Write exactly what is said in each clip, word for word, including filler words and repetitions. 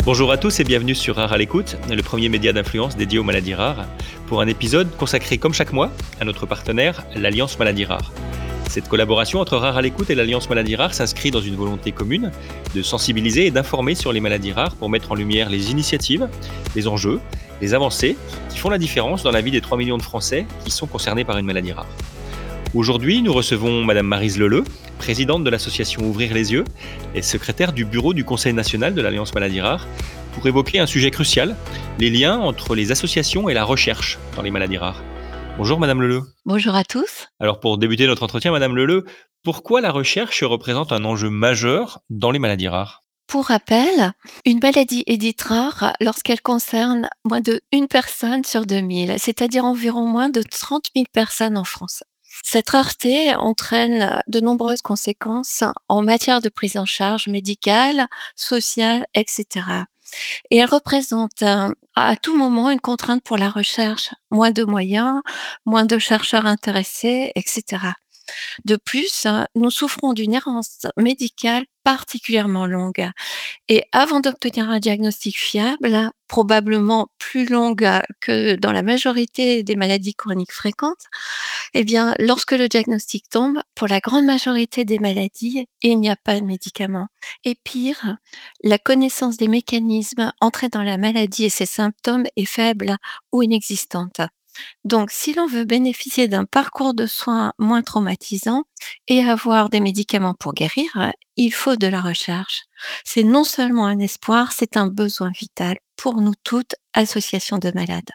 Bonjour à tous et bienvenue sur Rare à l'écoute, le premier média d'influence dédié aux maladies rares, pour un épisode consacré comme chaque mois à notre partenaire, l'Alliance Maladies Rares. Cette collaboration entre Rare à l'écoute et l'Alliance Maladies Rares s'inscrit dans une volonté commune de sensibiliser et d'informer sur les maladies rares pour mettre en lumière les initiatives, les enjeux, les avancées qui font la différence dans la vie des trois millions de Français qui sont concernés par une maladie rare. Aujourd'hui, nous recevons Madame Maryse Leleu, présidente de l'association Ouvrir les yeux et secrétaire du bureau du Conseil national de l'Alliance Maladies Rares, pour évoquer un sujet crucial, les liens entre les associations et la recherche dans les maladies rares. Bonjour Madame Leleu. Bonjour à tous. Alors pour débuter notre entretien, Madame Leleu, pourquoi la recherche représente un enjeu majeur dans les maladies rares ? Pour rappel, une maladie est dite rare lorsqu'elle concerne moins de une personne sur deux mille, c'est-à-dire environ moins de trente mille personnes en France. Cette rareté entraîne de nombreuses conséquences en matière de prise en charge médicale, sociale, et cetera. Et elle représente euh, à tout moment une contrainte pour la recherche, moins de moyens, moins de chercheurs intéressés, et cetera. De plus, euh, nous souffrons d'une errance médicale particulièrement longue. Et avant d'obtenir un diagnostic fiable, probablement plus longue que dans la majorité des maladies chroniques fréquentes, eh bien, lorsque le diagnostic tombe, pour la grande majorité des maladies, il n'y a pas de médicament. Et pire, la connaissance des mécanismes entrés dans la maladie et ses symptômes est faible ou inexistante. Donc, si l'on veut bénéficier d'un parcours de soins moins traumatisant et avoir des médicaments pour guérir, il faut de la recherche. C'est non seulement un espoir, c'est un besoin vital pour nous toutes, associations de malades.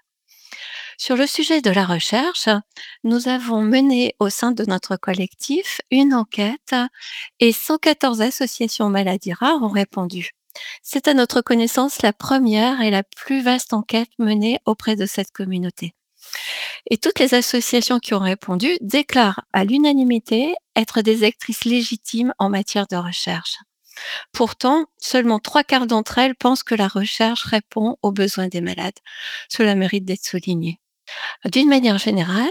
Sur le sujet de la recherche, nous avons mené au sein de notre collectif une enquête et cent quatorze associations maladies rares ont répondu. C'est à notre connaissance la première et la plus vaste enquête menée auprès de cette communauté. Et toutes les associations qui ont répondu déclarent à l'unanimité être des actrices légitimes en matière de recherche. Pourtant, seulement trois quarts d'entre elles pensent que la recherche répond aux besoins des malades. Cela mérite d'être souligné. D'une manière générale,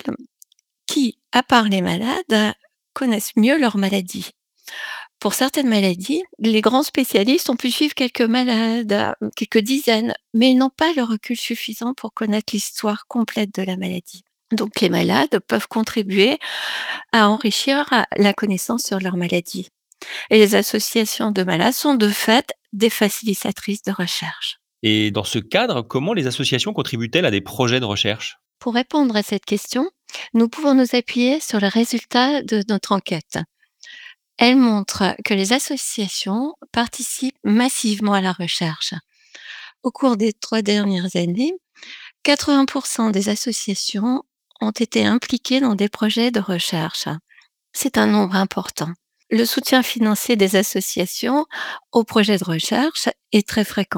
qui, à part les malades, connaissent mieux leur maladie? Pour certaines maladies, les grands spécialistes ont pu suivre quelques malades, quelques dizaines, mais ils n'ont pas le recul suffisant pour connaître l'histoire complète de la maladie. Donc les malades peuvent contribuer à enrichir la connaissance sur leur maladie. Et les associations de malades sont de fait des facilitatrices de recherche. Et dans ce cadre, comment les associations contribuent-elles à des projets de recherche ? Pour répondre à cette question, nous pouvons nous appuyer sur les résultats de notre enquête. Elle montre que les associations participent massivement à la recherche. Au cours des trois dernières années, quatre-vingts pour cent des associations ont été impliquées dans des projets de recherche. C'est un nombre important. Le soutien financier des associations aux projets de recherche est très fréquent,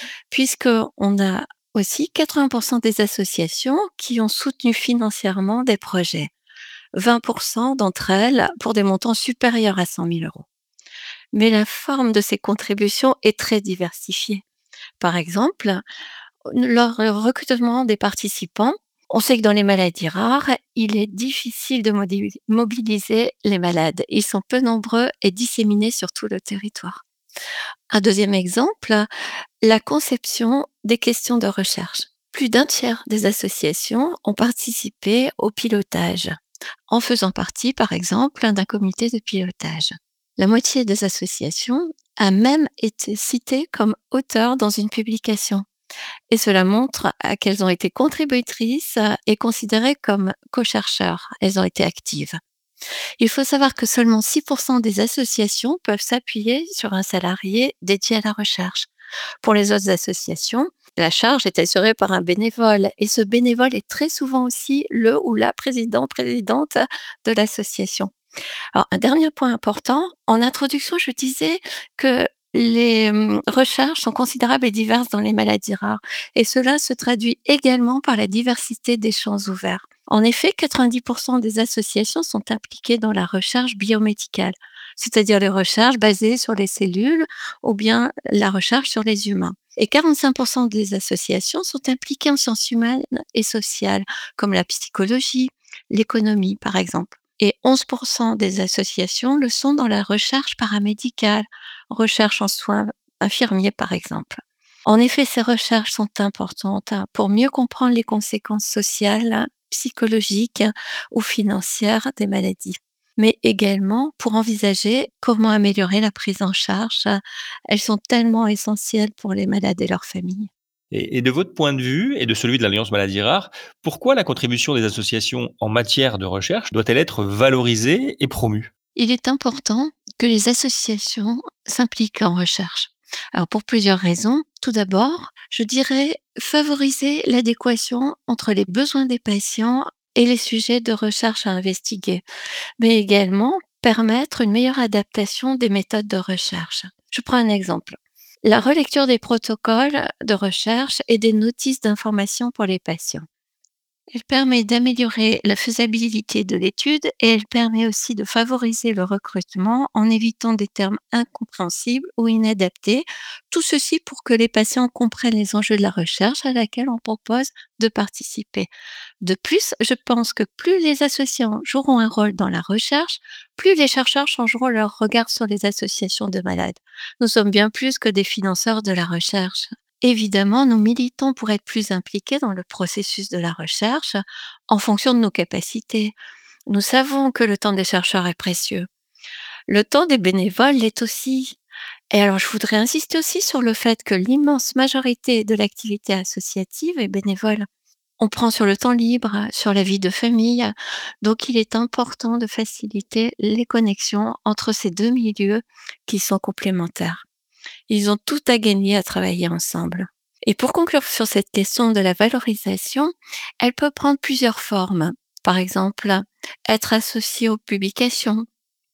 puisqu'on a aussi quatre-vingts pour cent des associations qui ont soutenu financièrement des projets, vingt pour cent d'entre elles pour des montants supérieurs à cent mille euros. Mais la forme de ces contributions est très diversifiée. Par exemple, lors du recrutement des participants, on sait que dans les maladies rares, il est difficile de modi- mobiliser les malades. Ils sont peu nombreux et disséminés sur tout le territoire. Un deuxième exemple, la conception des questions de recherche. Plus d'un tiers des associations ont participé au pilotage, en faisant partie, par exemple, d'un comité de pilotage. La moitié des associations a même été citée comme auteur dans une publication. Et cela montre à qu'elles ont été contributrices et considérées comme co-chercheurs. Elles ont été actives. Il faut savoir que seulement six pour cent des associations peuvent s'appuyer sur un salarié dédié à la recherche. Pour les autres associations, la charge est assurée par un bénévole et ce bénévole est très souvent aussi le ou la président, présidente de l'association. Alors, un dernier point important, en introduction, je disais que les hum, recherches sont considérables et diverses dans les maladies rares et cela se traduit également par la diversité des champs ouverts. En effet, quatre-vingt-dix pour cent des associations sont impliquées dans la recherche biomédicale, c'est-à-dire les recherches basées sur les cellules ou bien la recherche sur les humains. Et quarante-cinq pour cent des associations sont impliquées en sciences humaines et sociales, comme la psychologie, l'économie par exemple. Et onze pour cent des associations le sont dans la recherche paramédicale, recherche en soins infirmiers par exemple. En effet, ces recherches sont importantes hein, pour mieux comprendre les conséquences sociales, psychologiques ou financières des maladies, mais également pour envisager comment améliorer la prise en charge. Elles sont tellement essentielles pour les malades et leurs familles. Et, et de votre point de vue et de celui de l'Alliance Maladies Rares, pourquoi la contribution des associations en matière de recherche doit-elle être valorisée et promue? Il est important que les associations s'impliquent en recherche. Alors pour plusieurs raisons. Tout d'abord, je dirais favoriser l'adéquation entre les besoins des patients et les sujets de recherche à investiguer, mais également permettre une meilleure adaptation des méthodes de recherche. Je prends un exemple. La relecture des protocoles de recherche et des notices d'information pour les patients. Elle permet d'améliorer la faisabilité de l'étude et elle permet aussi de favoriser le recrutement en évitant des termes incompréhensibles ou inadaptés. Tout ceci pour que les patients comprennent les enjeux de la recherche à laquelle on propose de participer. De plus, je pense que plus les associations joueront un rôle dans la recherche, plus les chercheurs changeront leur regard sur les associations de malades. Nous sommes bien plus que des financeurs de la recherche. Évidemment, nous militons pour être plus impliqués dans le processus de la recherche en fonction de nos capacités. Nous savons que le temps des chercheurs est précieux. Le temps des bénévoles l'est aussi. Et alors, je voudrais insister aussi sur le fait que l'immense majorité de l'activité associative est bénévole. On prend sur le temps libre, sur la vie de famille. Donc, il est important de faciliter les connexions entre ces deux milieux qui sont complémentaires. Ils ont tout à gagner à travailler ensemble. Et pour conclure sur cette question de la valorisation, elle peut prendre plusieurs formes. Par exemple, être associé aux publications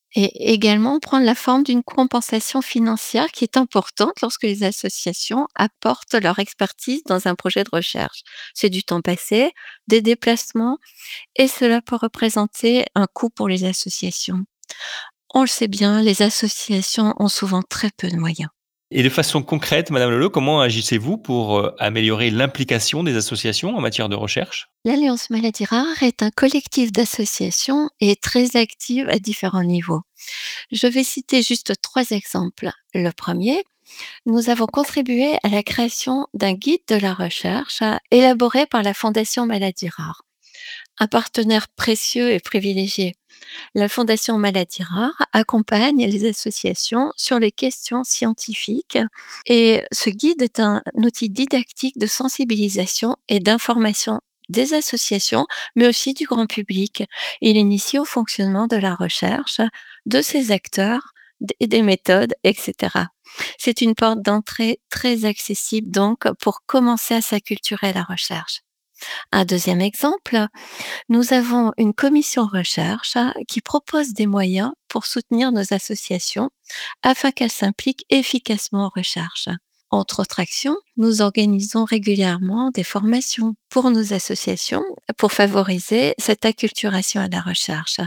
et également prendre la forme d'une compensation financière qui est importante lorsque les associations apportent leur expertise dans un projet de recherche. C'est du temps passé, des déplacements et cela peut représenter un coût pour les associations. On le sait bien, les associations ont souvent très peu de moyens. Et de façon concrète, Madame Leleu, comment agissez-vous pour euh, améliorer l'implication des associations en matière de recherche? L'Alliance Maladies Rares est un collectif d'associations et est très active à différents niveaux. Je vais citer juste trois exemples. Le premier, nous avons contribué à la création d'un guide de la recherche euh, élaboré par la Fondation Maladies Rares, un partenaire précieux et privilégié. La Fondation Maladies Rares accompagne les associations sur les questions scientifiques et ce guide est un outil didactique de sensibilisation et d'information des associations, mais aussi du grand public. Il initie au fonctionnement de la recherche, de ses acteurs, et des méthodes, et cetera. C'est une porte d'entrée très accessible donc pour commencer à s'acculturer à la recherche. Un deuxième exemple, nous avons une commission recherche hein, qui propose des moyens pour soutenir nos associations afin qu'elles s'impliquent efficacement en recherche. Entre autres actions, nous organisons régulièrement des formations pour nos associations pour favoriser cette acculturation à la recherche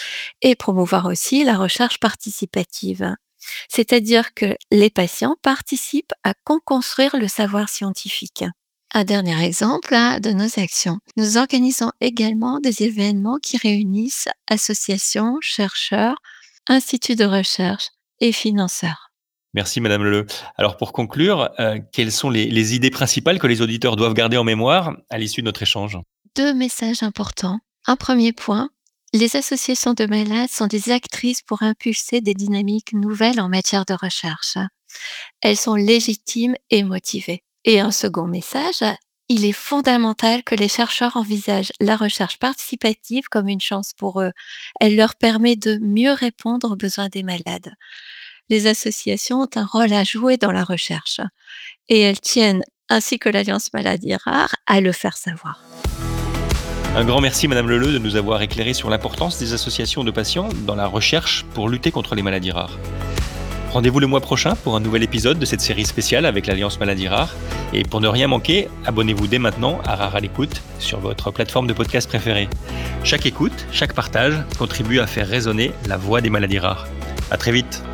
et promouvoir aussi la recherche participative. C'est-à-dire que les patients participent à co-construire le savoir scientifique. Un dernier exemple hein, de nos actions. Nous organisons également des événements qui réunissent associations, chercheurs, instituts de recherche et financeurs. Merci Madame Leleu. Alors pour conclure, euh, quelles sont les, les idées principales que les auditeurs doivent garder en mémoire à l'issue de notre échange? Deux messages importants. Un premier point, les associations de malades sont des actrices pour impulser des dynamiques nouvelles en matière de recherche. Elles sont légitimes et motivées. Et un second message, il est fondamental que les chercheurs envisagent la recherche participative comme une chance pour eux. Elle leur permet de mieux répondre aux besoins des malades. Les associations ont un rôle à jouer dans la recherche et elles tiennent, ainsi que l'Alliance Maladies Rares, à le faire savoir. Un grand merci Madame Leleu de nous avoir éclairé sur l'importance des associations de patients dans la recherche pour lutter contre les maladies rares. Rendez-vous le mois prochain pour un nouvel épisode de cette série spéciale avec l'Alliance Maladies Rares. Et pour ne rien manquer, abonnez-vous dès maintenant à Rares à l'écoute sur votre plateforme de podcast préférée. Chaque écoute, chaque partage contribue à faire résonner la voix des maladies rares. À très vite.